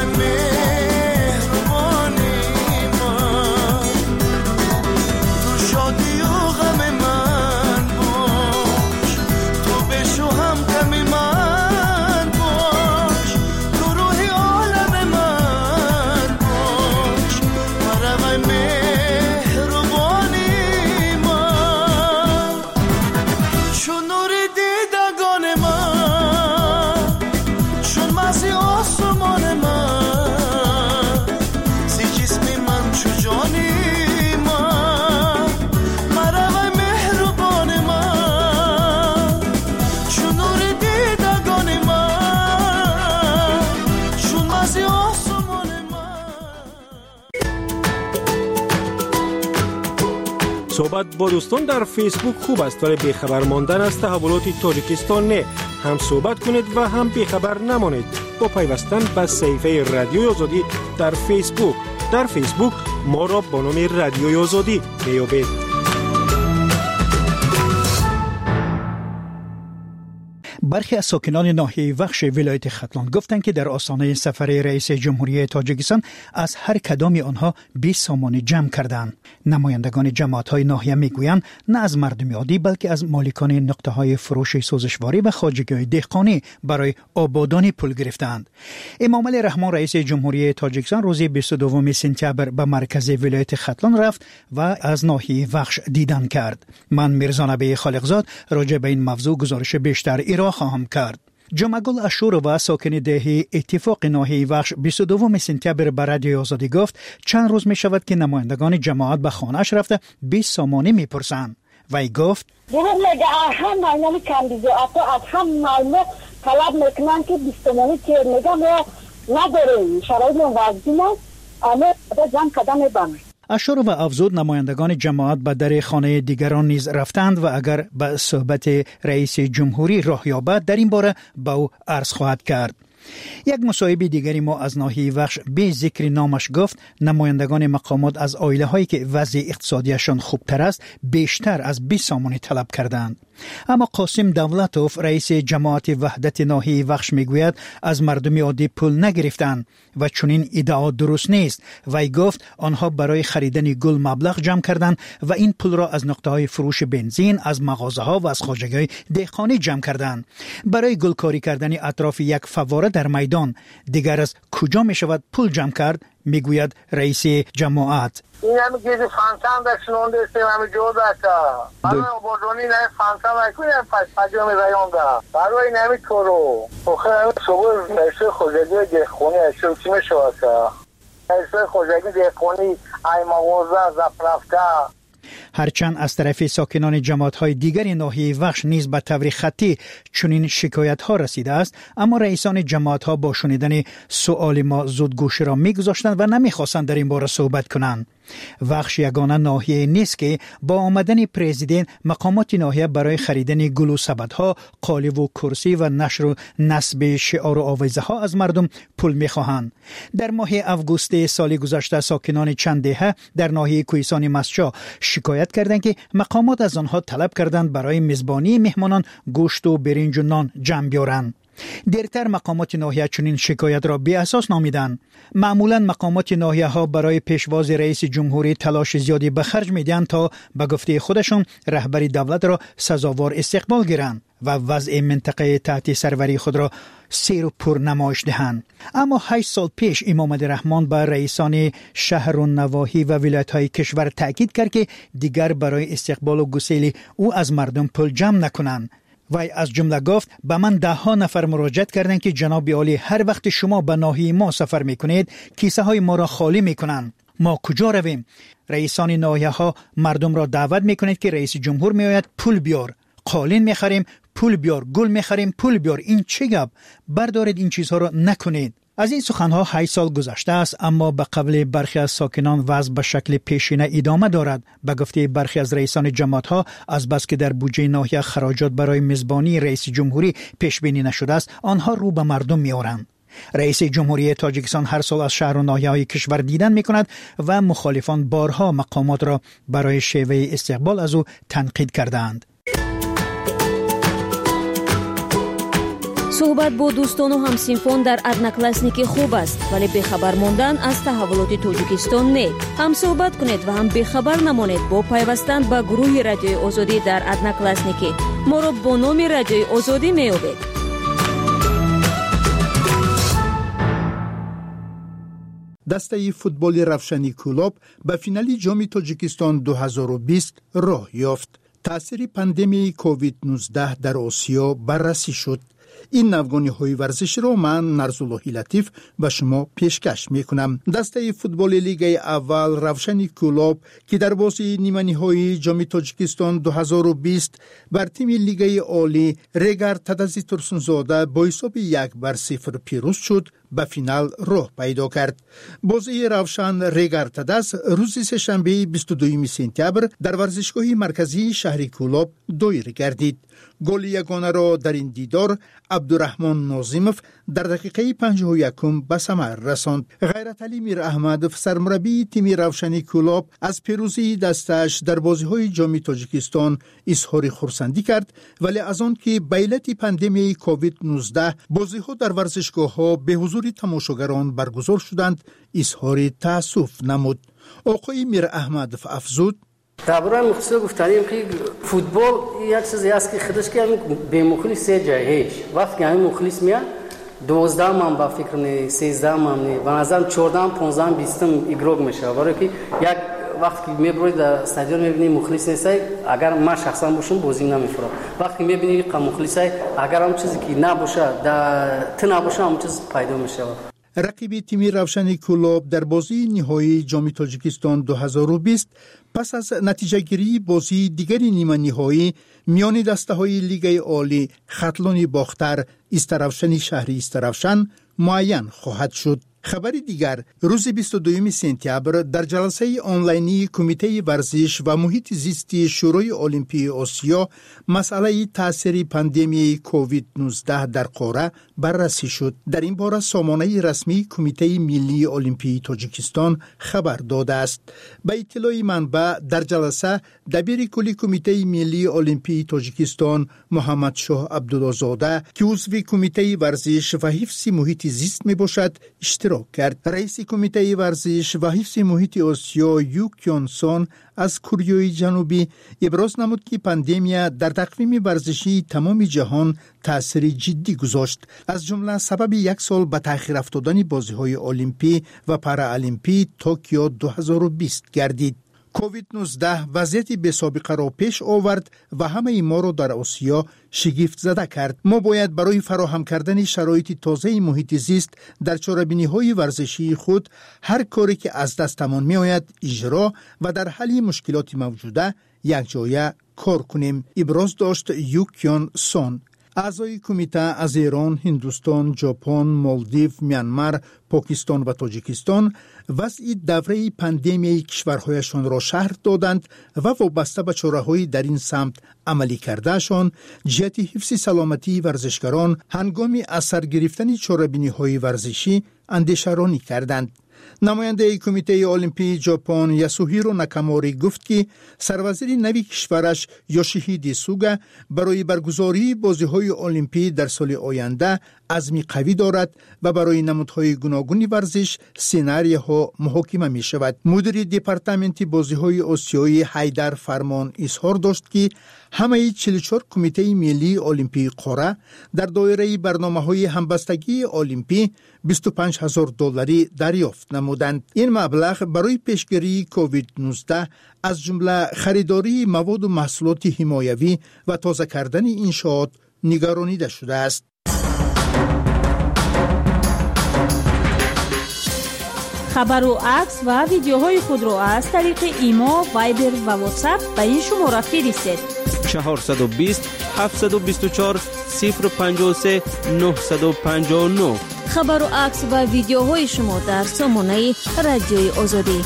صحبت با دوستان در فیسبوک خوب است، ولی بیخبر ماندن از تحولات تاجیکستان نه. هم صحبت کنید و هم بیخبر نمانید با پیوستن به صفحه رادیوی آزادی در فیسبوک. در فیسبوک ما را با نام رادیوی آزادی بیابید. برخی از ساکنان ناحیه وخش ولایت ختلان گفتند که در آستانه سفر رئیس جمهوری تاجیکستان از هر کدام آنها 20 سامان جمع کردند. نمایندگان جماعت‌های ناحیه میگویند نه از مردم عادی بلکه از مالکان نقطه‌های فروش سوزشواری و خواجگی‌های دهقانی برای آبادانی پول گرفتند. امام علی رحمان رئیس جمهوری تاجیکستان روز 22 سپتامبر به مرکز ولایت ختلان رفت و از ناحیه وخش دیدن کرد. من میرزا نبی خالقزاد راجع به این موضوع گزارش بیشتر ارائه خواهم کرد. جمعگل اشور و ساکن دهه اتفاق ناحیه وخش 22 سپتامبر به رادیوی آزادی گفت چند روز می شود که نمایندگان جماعت به خانه‌اش رفته 20 سامانی می پرسند. وی گفت هم طلب میکنن که 20 سامانی که میگم نداره شرایط وضعی است اما جمع کدام میبرن. اشار و افزود نمایندگان جماعت به در خانه دیگران نیز رفتند و اگر به صحبت رئیس جمهوری راه یابد در این باره به او عرض خواهد کرد. یک مصاحبه دیگری ما از ناحیه وخش به ذکر نامش گفت نمایندگان مقامات از عائله هایی که وضع اقتصادیشان خوبتر است بیشتر از 20 سامانی طلب کردند. اما قاسم دولتوف رئیس جماعت وحدت ناحیه وخش میگوید از مردم عادی پول نگرفتند و چنین ادعا درست نیست. وی گفت آنها برای خریدن گل مبلغ جمع کردند و این پول را از نقطه‌های فروش بنزین، از مغازه‌ها و از خواجگی‌های دهقانی جمع کردند. برای گلکاری کردن اطراف یک فواره در میدان دیگر از کجا می شود پول جمع کرد؟ میگوید رئیس جماعت. این همه گیز فانسان داشتون داشتیم همه جو داشته برای آبادانی نه فانسان نکنیم پجا می بیان ده برای این همه کارو آخه همه صبح نشته خوزگی دهخونی اشتر چی می شود نشته خوزگی دهخونی ای مغازه زفرفته. هرچند از طرف ساکنان جماعت‌های دیگر ناحیه وخش نیز به طور خطی چنین شکایت‌ها رسیده است، اما رئیسان جماعت‌ها با شنیدن سؤال ما زودگوشی را می‌گذاشتند و نمی‌خواستند در این باره صحبت کنند. وخش یگانه ناحیه نیست که با آمدن پرزیدنت مقامات ناحیه برای خریدن گل و سبدها، قالب و کرسی و نشر و نصب شعار و آویزه‌ها از مردم پول می‌خواهند. در ماه آگوست سال گذشته ساکنان چند دهه در ناحیه کوهستان مسجا شکایت کردند که مقامات از آنها طلب کردند برای میزبانی مهمانان گوشت و برنج و نان جمع بیارند. دیرتر مقامات ناحیه چنین شکایت را بی اساس نامیدند. معمولا مقامات ناحیه ها برای پیشواز رئیس جمهوری تلاش زیادی به خرج میدن تا به گفته خودشون رهبر دولت را سزاوار استقبال گیرند و وضع منطقه تحت سروری خود را سیر و پر نمایش دهند. اما 8 سال پیش امام علی رحمان به رئیسان شهر و نواحی و ولایت‌های کشور تاکید کرد که دیگر برای استقبال و گسیل او از مردم پول جمع نکنند. وی از جمله گفت به من 10 نفر مراجعت کردند که جناب عالی هر وقت شما به ناحیه ما سفر میکنید کیسه های ما را خالی میکنند. ما کجا رویم؟ رئیسان ناحیه ها مردم را دعوت میکنند که رئیس جمهور میآید پول بیار، قالین میخریم پول بیار، گل میخریم پول بیار. این چه گپ؟ بردارید این چیزها را نکنید. از این سخنها 8 سال گذشته است، اما به قول برخی از ساکنان وضع به شکل پیشینه ادامه دارد. به گفته برخی از رئیسان جماعت‌ها از بس که در بودجه ناحیه خراجات برای میزبانی رئیس جمهوری پیش بینی نشده است، آنها رو به مردم می‌آورند. رئیس جمهوری تاجیکستان هر سال از شهر و ناحیه‌های کشور دیدن می‌کند و مخالفان بارها مقامات را برای شیوه استقبال از او تنقید کردند. صحبت با دوستان و همسینفان در ادناکلاسنیکی خوب است، ولی بخبر ماندن از تحولات تاجیکستان نه. هم صحبت کنید و هم بخبر نمانید با پیوستن به گروه رادیوی آزادی در ادناکلاسنیکی. ما را با نام رادیوی آزادی می‌یابید. دسته فوتبال روشنی کلوب به فینال جام تاجیکستان 2020 راه یافت. تأثیر پاندمی کووید 19 در آسیا بررسی شد. این نوگانی های ورزش را من نرزاللهی لطیف به شما پیشکش می کنم. دسته فوتبال لیگ اول روشنی کلوب که در بازی نیمه نهایی جام تاجیکستان 2020 بر تیم لیگ عالی رگر تدزی ترسونزاده با حساب 1-0 پیروز شد، به فینال راه پیدا کرد. بازی روشن رگر تدز روز سه‌شنبه 22 سپتامبر در ورزشگاه مرکزی شهر کلوب دایر گردید. گل یگانه را در این دیدار عبدالرحمن ناظیموف در دقیقه 51 به ثمر رساند. غیرتعلی میر احمد سرمربی تیم روشنی کلوب از پیروزی دستش در بازی‌های جام تاجیکستان اظهار خرسندی کرد، ولی از آن که به علت پاندمی کووید 19 بازی‌ها در ورزشگاه‌ها به حضور تماشاگران برگزار شدند اظهار تأسف نمود. آقای میر احمد افزود: درباره مخلص گفتنیم که فوتبال یک چیزی است که خودش که به مخلص سه جایش وقتی همین مخلص میاد 12 من با فکر نه 13 من نه به نظر 14 15 20 ایگروگ میشه، برای که یک وقتی میبرید در استادیوم میبینی مخلص نیست، اگر من شخصا باشم بازی نمیفرام. وقتی میبینی که مخلص اگر هم چیزی که نباشه در نباشه هم چیز پیدا میشه. رقیب تیم روشنی کلوب در بازی نهایی جام تاجیکستان 2020 پس از نتیجه گیری بازی دیگری نیمه نهایی میان دسته های لیگ عالی خطلان باختر استروشن شهری استروشن معین خواهد شد. خبری دیگر روز 22 سپتامبر در جلسه آنلاینی کمیته ورزش و محیط زیستی شورای المپی آسیا مسئله تاثیر پاندمی کووید 19 در قاره بررسی شد. در این باره سامانه رسمی کمیته ملی المپی تاجیکستان خبر داده است. به اطلاع منبع در جلسه دبیر کلی کمیته ملی المپی تاجیکستان محمد شاه عبدالله‌زاده که عضو کمیته ورزش و حفظ محیط زیست می باشد اشتراک کرد. رئیس کمیته ورزش و حفظ محیط آسیا یو کیون سون از کره جنوبی ابراز نمود که پاندمی در تقویم ورزشی تمام جهان تأثیر جدی گذاشت، از جمله سبب یک سال به تأخیر افتادن بازی‌های المپی و پارالمپی توکیو 2020 گردید. کووید 19 وضعیتی بی سابقه را پیش آورد و همه ما را در آسیا شگفت زده کرد. ما باید برای فراهم کردن شرایط تازه محیط زیست در چاره‌بینی‌های ورزشی خود هر کاری که از دستمان می آید اجرا و در حل مشکلات موجوده یک جایه کار کنیم، ابراز داشت یو کیون سون. اعضای کمیته از ایران، هندوستان، ژاپن، مالدیو، میانمار، پاکستان و تاجیکستان وضع دوره پاندمی کشورهایشان را شرح دادند و وابسته به چاره‌های در این سمت عملی کردهشان جهت حفظ سلامتی ورزشکاران هنگام اثر گرفتن چاره‌بینی‌های ورزشی اندیشه‌رانی کردند. نماینده کمیته المپی ژاپن یاسوهیرو ناکاموری گفت که سروزیر نوی کشورش یوشیهیدی سوگا برای برگزاری بازی‌های المپی در سال آینده عزم قوی دارد و برای نمودهای گوناگون ورزش سناریوها محاکمه می شود. مدیر دپارتمنت بازی‌های آسیایی حیدر فرمان اظهار داشت که همه 44 کمیته ملی المپی قاره در دایره برنامه‌های همبستگی المپی $25,000 دریافت نمودند. این مبلغ برای پیشگیری کووید 19 از جمله خریداری مواد و محصولات حمایوی و تازه کردن انشاءات نگرانیده شده است. خبر و عکس و ویدیوهای خود را از طریق ایما، وایبر و واتساپ به این شماره فرستید: 420 724 053 959. خبر و عکس و ویدیوهای شما در سامانه رادیوی آزادی.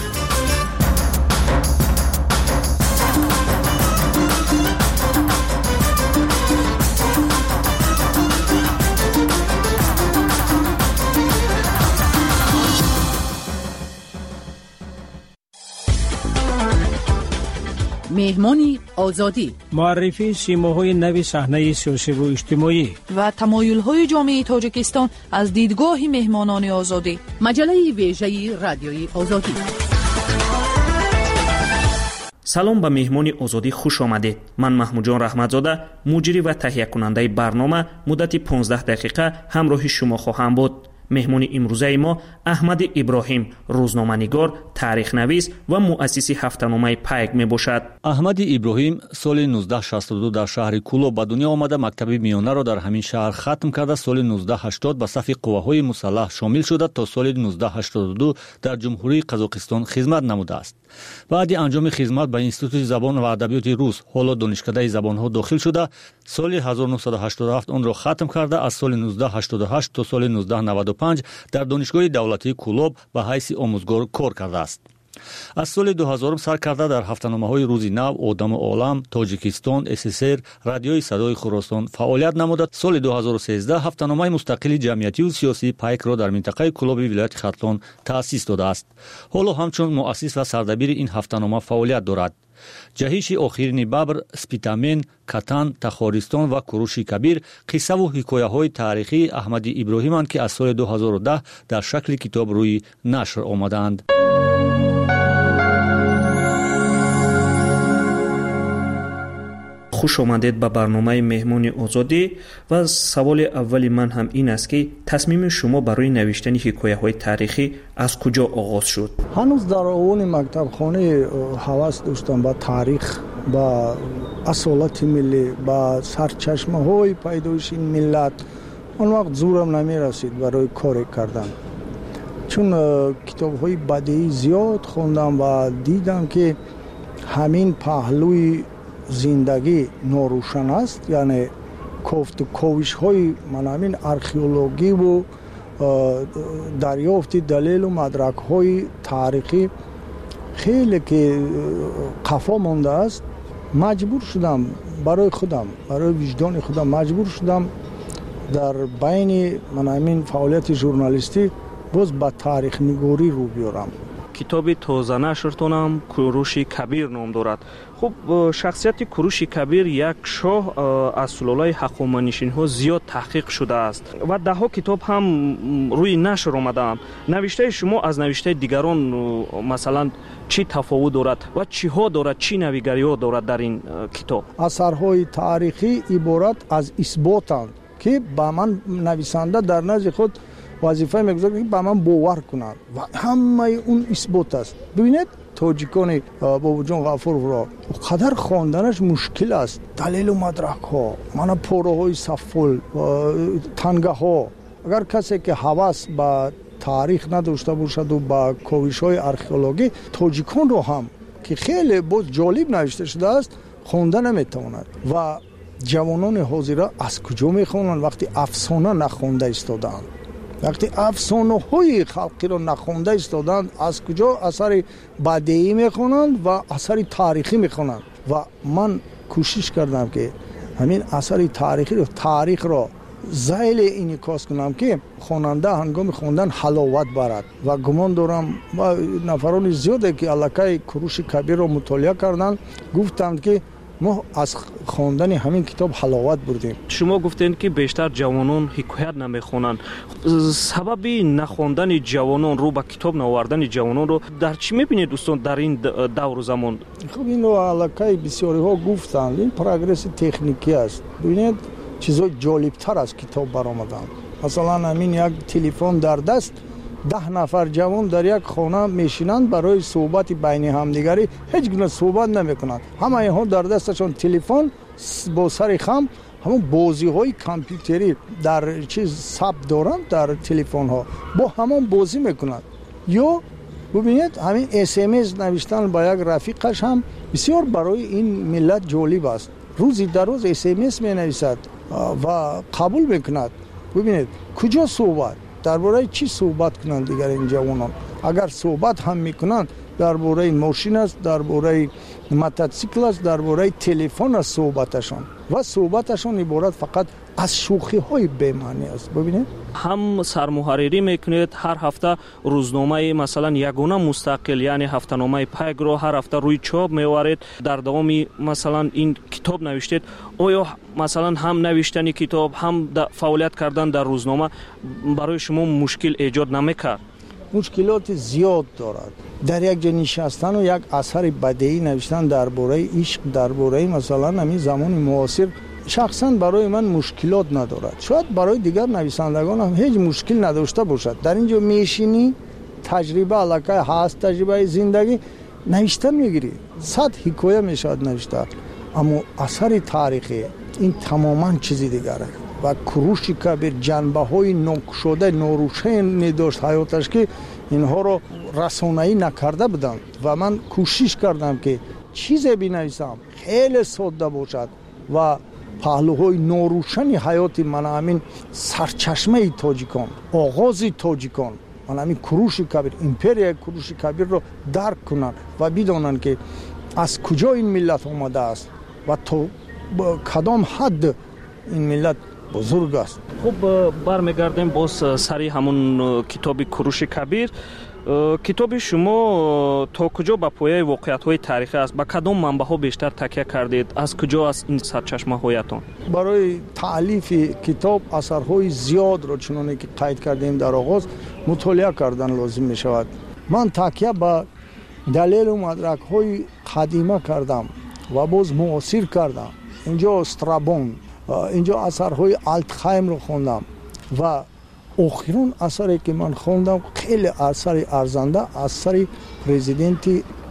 مهمانی آزادی، معرفی سیماهای نوی صحنه سیاسی و اجتماعی و تمایل‌های جامعه تاجیکستان از دیدگاه مهمانان آزادی. مجله ویژه رادیوی آزادی. سلام به مهمانی آزادی خوش آمدید. من محمود جان رحمتزاده، مجری و تهیه کننده برنامه، مدت 15 دقیقه همراه شما خواهم بود. مهمانی امروزه ما احمد ابراهیم، روزنامه‌نگار، تاریخ نویس و مؤسس هفته‌نامه پیک می باشد. احمد ابراهیم سال 1962 در شهر کولوب به دنیا آمده. مکتب میانه را در همین شهر ختم کرده. سال 1980 به صف قوه‌های مسلح شامل شده تا سال 1982 در جمهوری قزاقستان خدمت نموده است. بعد انجام خدمت به انستیتوت زبان و ادبیات روس، حالا دانشکده زبان‌ها داخل شده. سال 1987 آن را ختم کرده. از سال 1988 تا سال 1995 در دانشگاه دولتی کولوب به حیث آموزگار کار کرده است. از سال 2000 سر کرده در هفته‌نامه‌های روزی نو، آدم عالم، تاجیکستان، SSR، رادیوی صدای خراسان فعالیت نموده. سال 2013 هفته‌نامه مستقل جمعیتی و سیاسی پیک را در منطقه کولوب ولایت ختلان تأسیس داده است. حالا همچون مؤسس و سردبیر این هفته‌نامه فعالیت دارد. جهش آخرین ببر، سپیتامن، کتان، تخارستان و کوروش کبیر قصه و حکایه‌های تاریخی احمد ابراهیم‌اند که از سال 2010 در شکل کتاب روی نشر آمدند. خوش آمدید به برنامه مهمانی آزادی و سوال اول من هم این است که تصمیم شما برای نوشتن حکایه‌های تاریخی از کجا آغاز شد؟ هنوز در اول مکتب خانه هوس داشتم با تاریخ، با اصالت ملی، با سرچشمه‌های پیدایش این ملت. اون وقت زورم نمی رسید برای کار کردن، چون کتاب‌های بدیعی زیاد خوندم و دیدم که همین پهلوی زندگی ناروشن است. یعنی کوفت و کوشش های من همین ارخئولوژی و دریافت دلیل و مدرک های تاریخی خیلی که قفا مانده است. مجبور شدم برای خودم، برای وجدان خودم مجبور شدم در بین من همین فعالیت ژورنالیستی باز با تاریخ نگاری رو بیارم. کتاب تازه نشرتان هم کوروش کبیر نام دارد. خب شخصیت کوروش کبیر یک شاه از سلاله هخامنشیان ها زیاد تحقیق شده است و ده ها کتاب هم روی نشر آمده. نوشته شما از نوشته دیگران مثلا چی تفاوت دارد و چی ها دارد، چی نویگری ها دارد در این کتاب؟ اثرهای تاریخی عبارت از اثباتند که با من نویسنده در نزد خود وظیفه میگذارد که با من باور کنند و همه اون اثبات است. ببینید تاجیکان بابا جان غفور را قدر خواندنش مشکل است. دلیل و مدرک ها، من پاره های سفل، تنگه ها. اگر کسی که هوس به تاریخ نداشته باشد و با کوشش های ارخئولوژی، تاجیکان رو هم که خیلی باز جالب نوشته شده است خوانده نمیتواند. و جوانان حاضر از کجا میخوانند وقتی افسانه نخوانده ایستادند؟ وقتی افسانه های خلقی را نخوانده ایستادند از کجا اثر بدیعی میخوانند و اثر تاریخی میخوانند؟ و من کوشش کردم که همین اثر تاریخی رو، تاریخ را ذیل انعکاس کنم که خواننده هنگام خواندن حلاوت برد. و گمان دارم و نفران زیاده که الکی کوروش کبیر را مطالعه کردند گفتند که ما از خواندن همین کتاب حلاوت بردیم. شما گفتین که بیشتر جوانان حکایت نمیخوانند. سبب نخواندن جوانان رو به کتاب نآوردن جوانان رو در چی میبینید دوستان در این دور و زمان؟ خب اینو الکی بسیاری ها گفتند، این پروگرس تکنیکی است. ببینید چیزای جالبتر از کتاب برآمدن. مثلا همین یک تلفن در دست 10 نفر جوان در یک خانه میشینند برای صحبت بین همدیگری هیچ گونه صحبت نمیکنند. همه اینها در دستشون تلفن با سر خم همون بازی های کامپیوتری در چیز ثبت دارند در تلفن ها، با همون بازی میکنند. یا ببینید همین SMS نوشتن با یک رفیقش هم بسیار برای این ملت جالب است. روزی در روز SMS می نویسد و قبول میکند. ببینید کجا صحبت، درباره چی صحبت کنند دیگر این جوانان؟ اگر صحبت هم میکنند درباره ماشین است، درباره موتورسیکل است، درباره تلفن است صحبتشان و صحبتشان عبارت فقط از شوخی های بی‌معنی است. ببینید هم سرمحرری میکنید هر هفته روزنامه مثلا یگانه مستقل یعنی هفته‌نامه پیگ رو هر هفته روی چاپ میوارید. در دوام مثلا این کتاب نوشتید، آیا مثلا هم نوشتن کتاب هم فعالیت کردن در روزنامه برای شما مشکل ایجاد نمیکرد؟ مشکلات زیاد دارد. در یک جا نشستن و یک اثر بدیعی نوشتن درباره عشق، درباره مثلا همین زمان معاصر، شخصا برای من مشکلات ندارد. شاید برای دیگر نویسندگان هم هیچ مشکل نداشته باشد. در اینجا میشینی، تجربه علاقه هست، تجربه زندگی نوشته میگیری، 100 حکایه میشود نوشته، اما اثر تاریخی این تماما چیزی دیگره. و کوروش کبیر جنبه های ناگشوده ناروشنی داشت حیاتش که اینها رو رسانه‌ای نکرده بودم و من کوشش کردم که چیزی بنویسم خیلی ساده باشد و پهلوهای ناروشنی حیات من، همین سرچشمه تاجیکان، آغاز تاجیکان، من همین کوروش کبیر، امپریای کوروش کبیر رو درک کنن و بدانن که از کجا این ملت آمده است و تا کدام حد این ملت بزرگ است. خب برمیگردیم باز سری همون کتاب کوروش کبیر. کتاب شما تا کجا به پایه واقعیت‌های تاریخی است؟ به کدام منبع‌ها بیشتر تکیه کردید؟ از کجا است این سرچشمه‌هایتان؟ برای تألیف کتاب اثرهای زیاد را چنانه که قید کردیم در آغاز مطالعه کردن لازم می شود. من تکیه به دلیل و مدرک‌های قدیمه کردم و باز معاصر کردم. اینجا استرابون، اینجا اثرهای آلتخایم رو خوندم و آخرین اثری که من خوندم خیلی اثر ارزنده، اثر پرزیدنت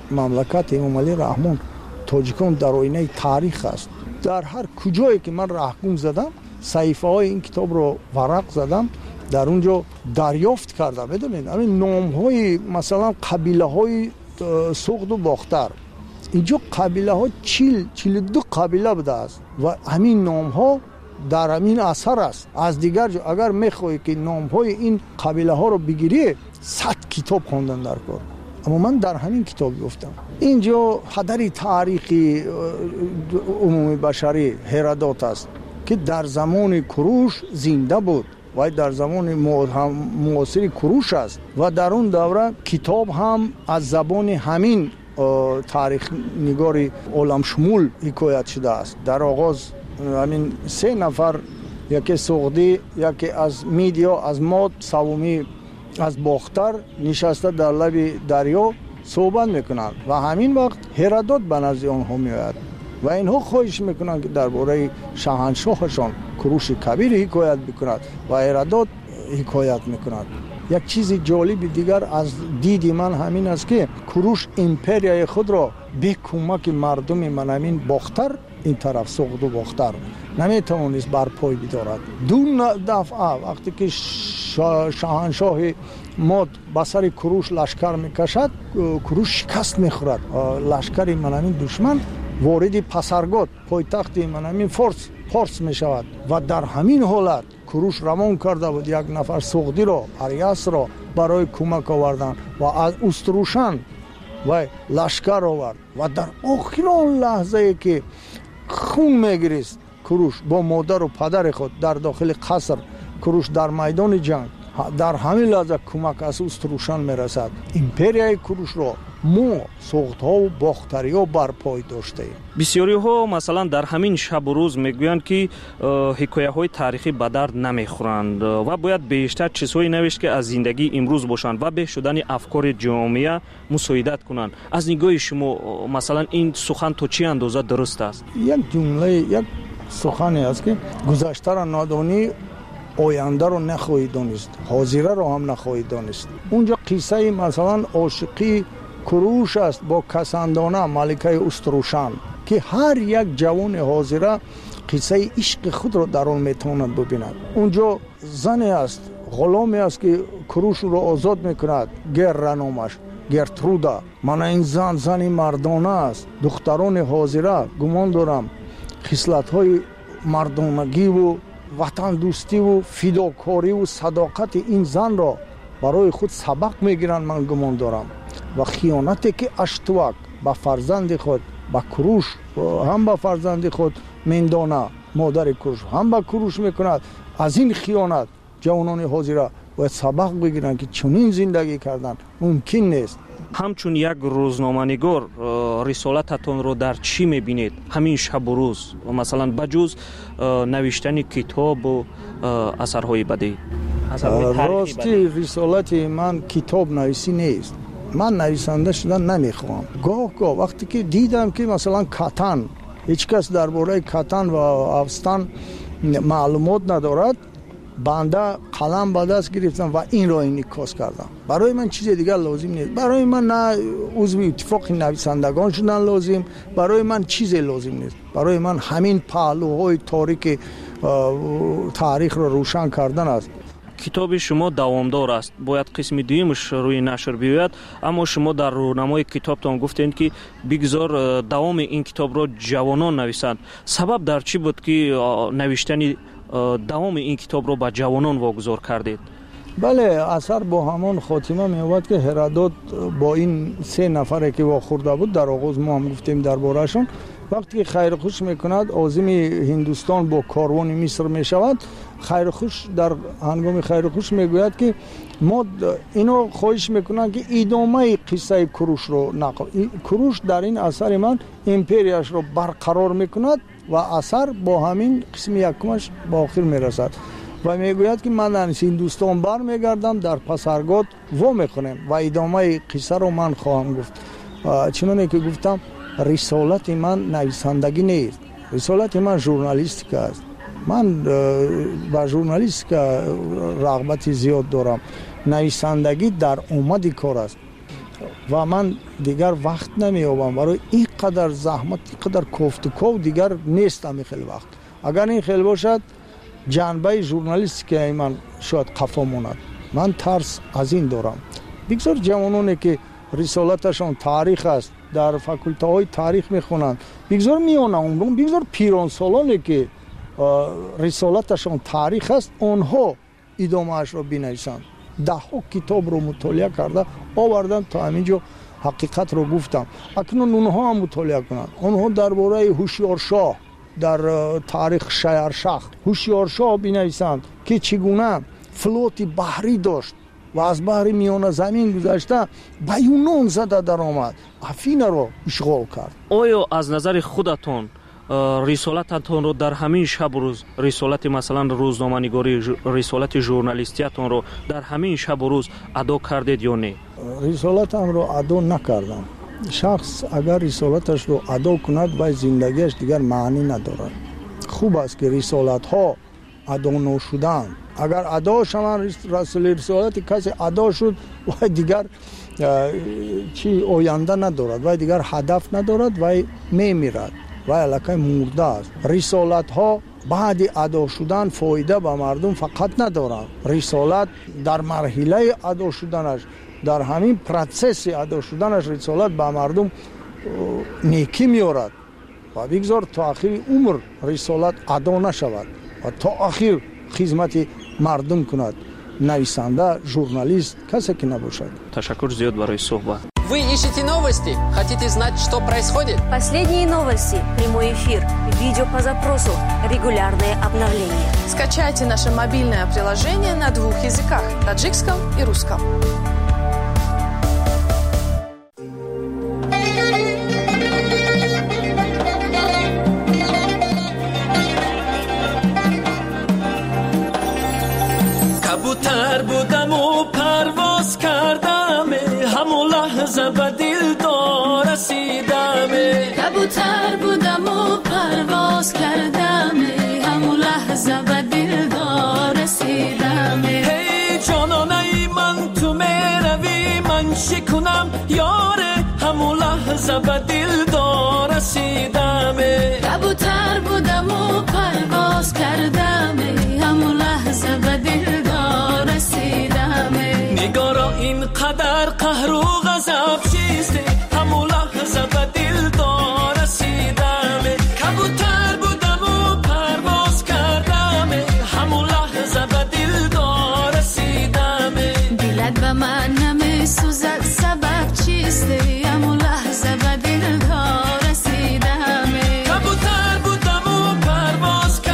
مملکت امام علی رحمان تاجیکان در آینه تاریخ است. در هر کجایی که من رهگم زدم صحیفه های این کتاب رو ورق زدم، در اونجا دریافت کردم. بدونید همین نام های مثلا قبیله های سوخت و باختر، اینجا قبیله ها 42 قبیله بوده است و همین نام ها در همین اثر است. از دیگر جا اگر میخوایی که نام های این قبیله ها رو بگیری 100 کتاب خوندن در کار، اما من در همین کتاب گفتم. اینجا پدر تاریخی عمومی بشری هرودوت است که در زمان کوروش زنده بود و در زمان معاصر کوروش است و در اون دوره کتاب هم از زبان همین تاریخ نگار عالم شمول حکایت شده است. در آغاز همین 3 نفر، یکی سوغدی، یکی از میدیا، از ماد، سومی از باختر نشسته در لب دریا صحبت میکنند و همین وقت هرودوت به نزد آنها میآید و اینها خواهش میکنند که درباره شاهنشاهشان کوروش کبیر حکایت بکند و هرودوت حکایت میکند. یک چیز جالب دیگر از دید من همین است که کوروش امپریای خود را به کمک مردم من همین باختر، این طرف سوغد و باختر، نمیتوانست بر پای بدارد. دو دفعه وقتی که شاهنشاه ماد به سر کوروش لشکر میکشد، کوروش شکست میخورد. لشکر من همین دشمن وارد پسرگاد، پایتخت من همین فارس میشود و در همین حالت کوروش روان کرده بود یک نفر سوغدی را، اریاس را برای کمک آوردن و از استروشن و لشکر آورد و در آخرین لحظه که خون میگریست کوروش با مادر و پدر خود در داخل قصر، کوروش در میدان جنگ، در همین لحظه کمک از استروشن میرسد. امپریای کوروش را ما سوغدها و باختری ها برپای داشته ایم. بسیاری ها مثلا در همین شب و روز میگویند که حکایه های تاریخی به درد نمیخورند و باید بیشتر چیزهایی نوشت که از زندگی امروز باشند و به شدن افکار جامعه مساعدت کنند. از نگاه شما مثلا این سخن تو چی اندازه درست است؟ یک جمله، یک سخنی است که گذشته را نادانی، آینده رو نخواهی دانست، حاضره رو هم نخواهی دانست. اونجا قصه مثلا عاشقی کوروش است با کسندانه ملکه استروشن که هر یک جوان حاضره قصه عشق خود رو در آن میتواند ببیند. اونجا زنی است، غلامی است که کوروش رو آزاد میکند، گرنامش گرترودا. من این زنی مردانه است. دختران حاضره گمان دارم خصلت‌های مردانگی و وطن دوستی و فداکاری و صداقت این زن را برای خود سبق میگیرند. من گمان دارم و خیانتی که اشتوک به فرزند خود، به کوروش هم به فرزند خود میندانه مادر کوروش هم با کوروش میکند. از این خیانت جوانان حاضر باید سبق بگیرن که چنین زندگی کردن ممکن نیست. همچون یک روزنامه‌نگار رسالتتون رو در چی میبینید همین شب و روز، مثلا بجز نوشتن کتاب و اثرهای بدی؟ راستی رسالت من کتاب نویسی نیست. من نویسنده شدن نمیخوام. گاه وقتی که دیدم که مثلا کتان، هیچ کس درباره کتان و افغانستان معلومات ندارد، بنده قلم به دست گرفتم و این را انعکاس کردم. برای من چیز دیگر لازم نیست. برای من نه عضو اتفاق نویسندگان شدن لازم، برای من چیزی لازم نیست. برای من همین پهلوهای تاریک تاریخ را روشن کردن است. کتاب شما دوامدار است، باید قسم دویمش روی نشر بیاید، اما شما در رونمای کتابتان گفتید که بگذار دوام این کتاب را جوانان نویسند. سبب در چی بود که نوشتن دوام این کتاب را به جوانان واگذار کردید؟ بله، اثر با همان خاتمه می‌آورد که هرودوت با این 3 نفره که واخورده بود در آغاز ما هم گفتیم درباره‌شون، وقتی که خیرخوش میکند عازم هندوستان با کاروان مصر میشود، خیرخوش در هنگام خیرخوش میگوید که ما اینو خواهش میکنن که ادامه قصه کوروش رو نقل. کوروش در این اثر من امپریاش رو برقرار میکند و اثر با همین قسم یکمش با آخر میرسد و میگوید که من در هندوستان بر میگردم، در پسرگاد و میکنم و ادامه قصه رو من خواهم گفت. چنانه که گفتم رسالت من نویسندگی نیست، رسالت من ژورنالیستیک است. من با ژورنالیستیک رغبت زیاد دارم. نویسندگی در اومد کار است و من دیگر وقت نمیابم برای این قدر زحمت، این قدر کوفتکو دیگر نیستم. خیلی وقت اگر این خیلی باشد جنبه ژورنالیستیک من شاید قفا ماند. من ترس از این دارم. بگذار جوانانی که رسالتشان تاریخ است در فاکولته های تاریخ میخونند، بگذار میان عمرون، بگذار پیران سالانی که رسالتشان تاریخ است آنها ادامه اش را بنویسند. 10 کتاب رو مطالعه کرده آوردم تا همینجا حقیقت رو گفتم. اکنون اونها هم مطالعه کنند. آنها درباره هوشیارشاه در تاریخ شهرشاه هوشیارشاه بنویسند که چگونه فلوت بحری داشت و از بحر میانه زمین گذشته به یونان زده در آمد، افینا رو اشغال کرد. آیا از نظر خودتون رسالتتون رو در همین شب روز، رسالت مثلا روزنامه‌نگاری، رسالت ژورنالیستیتون رو در همین شب و روز ادا کردید یا نه؟ رسالتم رو ادا نکردم. شخص اگر رسالتش رو ادا کند و زندگیش دیگر معنی ندارد. خوب است که رسالت ها ادا نشدن. اگر ادا شوند رسالت کسی ادا شد و دیگر چی آینده ندارد و دیگر هدف ندارد و میمیرد و علاقه مرده است. رسالت ها بعد ادا شدن فایده به مردم فقط ندارند. رسالت در مرحله ادا شدنش، در همین پروسس ادا شدنش رسالت به مردم نیکی میارد و بگذار تا آخر عمر رسالت ادا نشود و تا آخر خدمت مردم کند. نویسنده، ژورنالیست، کسی که نباشد. تشکر زیاد برای صحبت. Вы ищете новости? Хотите знать, что происходит? Последние новости, прямой эфир, видео по запросу, регулярные обновления. Скачайте наше мобильное приложение на 2 языках – таджикском и русском. کبوتر بودم و پرواز کردم، همون لحظه به دلدار رسیدم. کبوتر بودم و پرواز کردم، همون لحظه به دلدار رسیدم. هی جانانه من تو میروی من شکنم یاره، همون لحظه به دلدار رسیدم. کبوتر بودم و پرواز کردم، همون لحظه به دلدار رسیدم. نگارا اینقدر قهر و غضب چیسته، همون لحظه به دلدار رسیدم. کبوتر بودم و پرواز کردم، همون لحظه به دلدار رسیدم. دلت به من نمیسوزد سبب چیسته، همون لحظه به دلدار رسیدم. کبوتر بودم و پرواز کردم،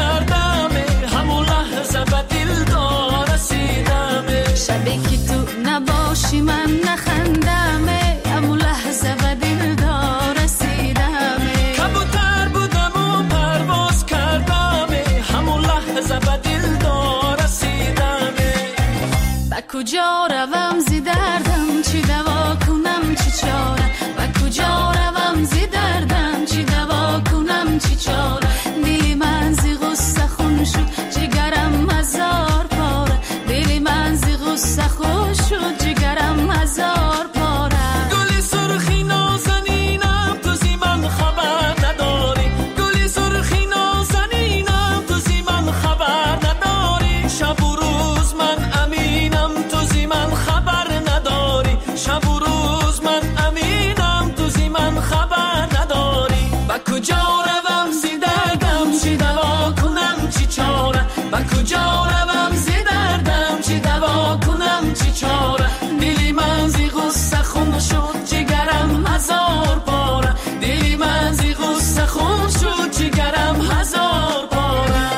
کجا روم زی دردم چی دوا کنم چی چاره و کجا روم زی دردم چی دوا کنم چی چاره دلی من زی غصه خون شد جگرم هزار پاره دلی من زی غصه خون شد جگرم هزار پاره گلی سرخی نازنینم تو زی من خبر نداری گلی سرخی نازنینم تو زی من خبر نداری شب و روز من امینم تو زی من خبر نداری شب و روز من امینم تو زی من خبر نداری و کجا روم زی دردم چی دوا کنم چی چاره و کجا روم زی دردم چی دوا کنم چی چاره دلی من زی غصه خون شد جگرم هزار پاره دلی من زی غصه خون شد جگرم هزار پاره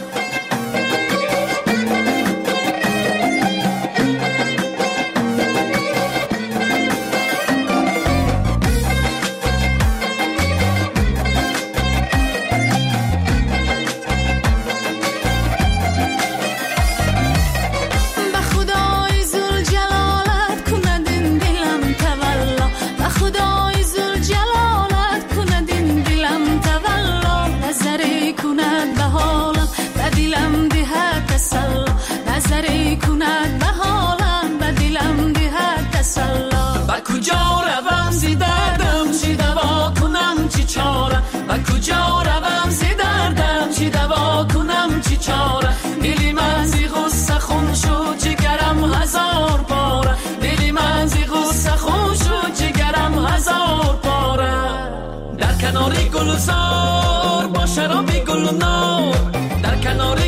به خدای ذوالجلالت کند این دلم تولا به خدای ذوالجلالت کند این دلم تولا نظری کند به حالم به دلم دهد تسلا نظری کند به حالم به دلم دهد تسلا و کجا روم زی دردم چی دوا کنم چی چاره و کجا روم زی دردم چی دوا کنم چی چاره دلی من زی غصه خون شد جگرم هزار پاره دلی من زی غصه خون شد جگرم هزار پاره در کناری گلزار با شرابی گل و نار در کناری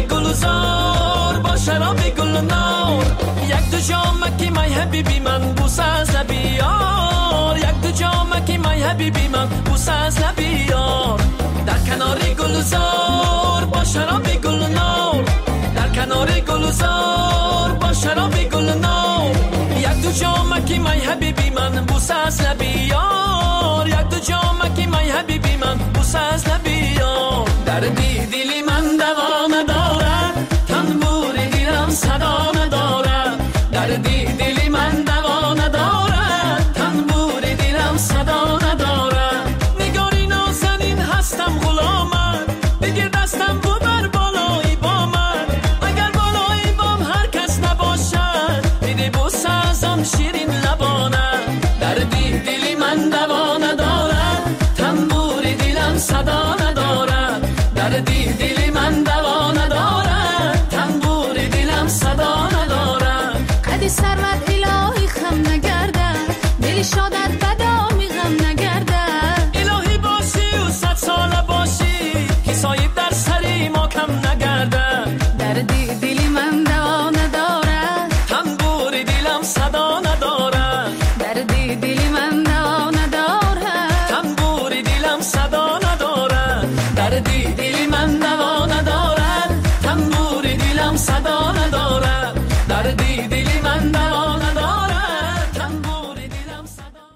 گلزار با شرابی گل و نار یک دو جامکی مای حبیبی من بوسه از لبی یار یک دو جامکی مای حبیبی من بوسه از لبی یار در کناری گلزار با شرابی گل و نار در کناری گلزار با شرابی گل و نار یک دو جامکی مای حبیبی من بوسه از لبی یار یک دو جامکی مای حبیبی من بوسه از لبی یار دردی دلی من دوا ندارد تنبور دلم صدا ندارد دردی دلی من دوا ندارد تنبور دلم صدا ندارد نگاری نازنین هستم غلامت بگیر دستم ببر بالای بامت اگر بالای بام هر کس نباشد دیدی بوسه ازم شیرین لبانت دردی دلی من دوا ندارد تنبور دلم صدا ندارد دردی دلی من دوا ندارد تنبور دلم صدا ندارد قدی ثروت الهی خم نگردد دلی شادت بدامی غم نگردد الهی باشی و 100 ساله باشی حسایب در سری ما کم نگردد دردی دلی من دوا ندارد تنبور دلم صدا ندارد دردی دلی من دوا